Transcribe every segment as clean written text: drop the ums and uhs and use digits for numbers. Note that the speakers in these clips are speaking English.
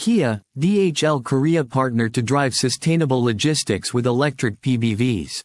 Kia, DHL Korea partner to drive sustainable logistics with electric PBVs.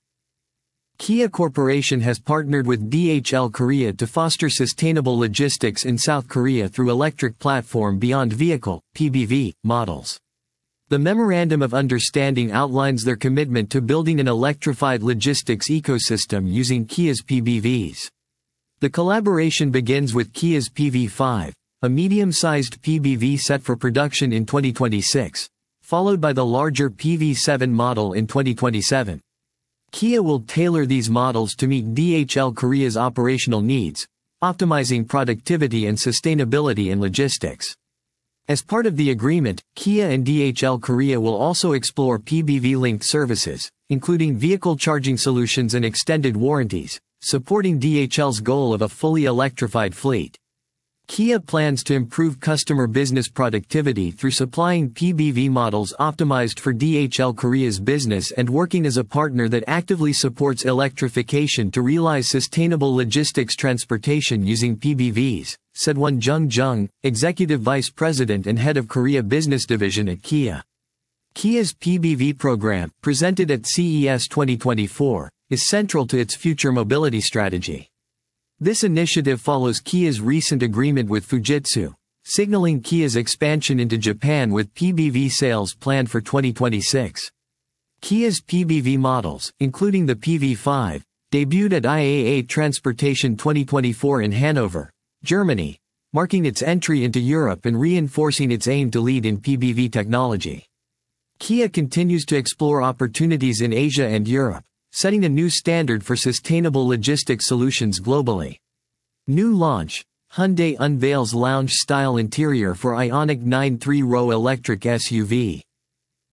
Kia Corporation has partnered with DHL Korea to foster sustainable logistics in South Korea through electric platform beyond vehicle (PBV) models. The Memorandum of Understanding outlines their commitment to building an electrified logistics ecosystem using Kia's PBVs. The collaboration begins with Kia's PV5, a medium-sized PBV set for production in 2026, followed by the larger PV7 model in 2027. Kia will tailor these models to meet DHL Korea's operational needs, optimizing productivity and sustainability in logistics. As part of the agreement, Kia and DHL Korea will also explore PBV-linked services, including vehicle charging solutions and extended warranties, supporting DHL's goal of a fully electrified fleet. Kia plans to improve customer business productivity through supplying PBV models optimized for DHL Korea's business and working as a partner that actively supports electrification to realize sustainable logistics transportation using PBVs, said Won Jung, Executive Vice President and Head of Korea Business Division at Kia. Kia's PBV program, presented at CES 2024, is central to its future mobility strategy. This initiative follows Kia's recent agreement with Fujitsu, signaling Kia's expansion into Japan with PBV sales planned for 2026. Kia's PBV models, including the PV5, debuted at IAA Transportation 2024 in Hanover, Germany, marking its entry into Europe and reinforcing its aim to lead in PBV technology. Kia continues to explore opportunities in Asia and Europe, setting a new standard for sustainable logistics solutions globally. New launch: Hyundai unveils lounge-style interior for Ioniq 9 3-row electric SUV.